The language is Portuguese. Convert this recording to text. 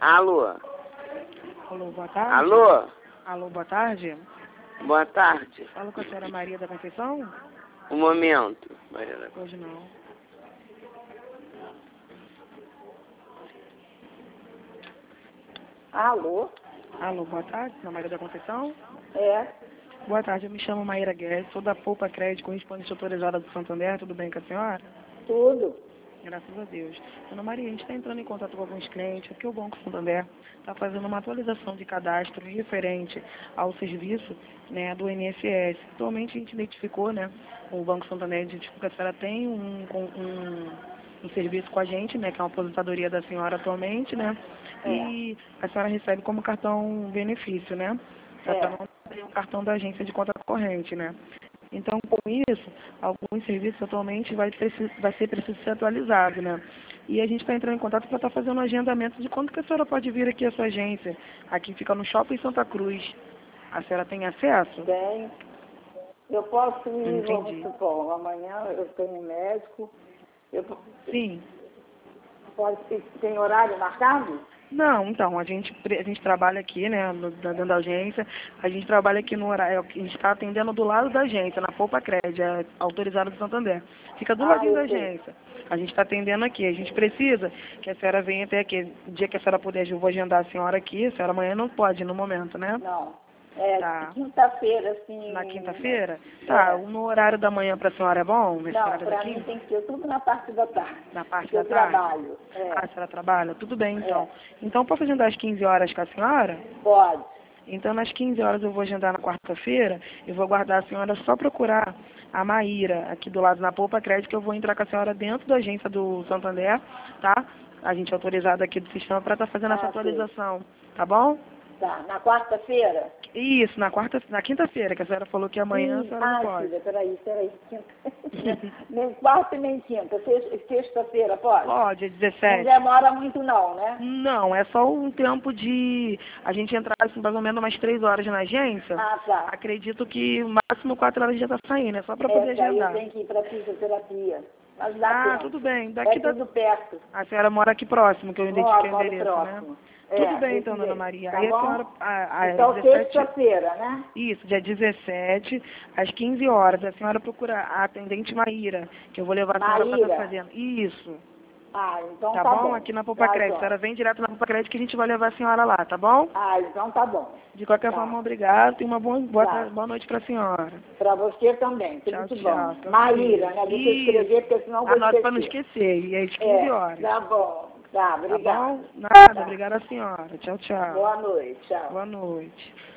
Alô? Alô, boa tarde. Alô? Alô, boa tarde. Boa tarde. Falo com a senhora Maria da Conceição? Um momento. Maria da... Hoje não. Alô? Alô, boa tarde, senhora Maria da Conceição? É, Boa tarde, eu me chamo Maíra Guedes, sou da Poupa Crédito, correspondente autorizada do Santander, tudo bem com a senhora? tudo. Graças a Deus. Dona Maria, a gente está entrando em contato com alguns clientes, aqui o Banco Santander está fazendo uma atualização de cadastro referente ao serviço, né, do INSS. Atualmente a gente identificou, né, o Banco Santander identificou que a senhora tem um serviço com a gente, né, que é uma aposentadoria da senhora atualmente, né, e a senhora recebe como cartão benefício, né, o cartão da agência de conta corrente, né. Então, com isso, alguns serviços atualmente vai ser preciso ser atualizado, né? E a gente está entrando em contato para estar fazendo um agendamento de quando que a senhora pode vir aqui à sua agência. Aqui fica no Shopping Santa Cruz. A senhora tem acesso? Bem, eu posso ir, Entendi. vamos supor, amanhã eu tenho médico. Sim. Tem horário marcado? Não, então, a gente trabalha aqui, né, dentro da agência, a gente trabalha aqui no horário, a gente está atendendo do lado da agência, na Poupa Crédito, é autorizado do Santander. Fica do ladinho da agência. A gente está atendendo aqui, a gente precisa que a senhora venha até aqui. O dia que a senhora puder, eu vou agendar a senhora aqui, a senhora amanhã não pode, no momento, né? Não. É, Tá. quinta-feira, assim. Na quinta-feira? Tá, no horário da manhã para a senhora é bom? Não, para mim tem que ser tudo na parte da tarde. Na parte que da eu tarde? trabalho. Ah, a senhora trabalha? Tudo bem, então. Então, posso agendar às 15 horas com a senhora? Pode. Então, nas 15 horas eu vou agendar na quarta-feira e vou aguardar a senhora só procurar a Maíra, aqui do lado na Poupa Crédito, que eu vou entrar com a senhora dentro da agência do Santander, tá? A gente é autorizado aqui do sistema para estar fazendo essa atualização, tá bom? Tá, na quarta-feira? Isso, na quinta-feira, que a senhora falou que amanhã a senhora não pode. Filha, peraí. Nem quarta e nem quinta. Sexta-feira, pode? Pode, 17. Não demora muito não, né? Não, é só um tempo de a gente entrar assim, mais ou menos umas 3 horas na agência. Ah, tá. Acredito que o máximo 4 horas já tá saindo, é só para poder Daí agendar. eu tenho que ir para fisioterapia. Mas dá tempo. Tudo bem. É tudo perto. A senhora mora aqui próximo, que eu identifiquei o endereço, próximo. né? Tudo bem, então, dona Maria. Tá Aí bom? a senhora... Então, 17... sexta-feira, né? Isso, dia 17, às 15 horas. A senhora procura a atendente Maíra, que eu vou levar a senhora para estar fazendo. Isso. Ah, então tá bom? Aqui na Poupa Crédito. A senhora vem direto na Poupa Crédito que a gente vai levar a senhora lá, tá bom? Ah, então tá bom. De qualquer forma, obrigado e uma boa noite para a senhora. Para você também. Tudo Tchau. bom. Maíra, né? Deixa eu escrever, porque senão eu vou esquecer. Anota para não esquecer. E às 15 horas. Tá bom. Tá, obrigada. Tá bom? Nada, obrigada a senhora. Tchau. Boa noite, tchau. Boa noite.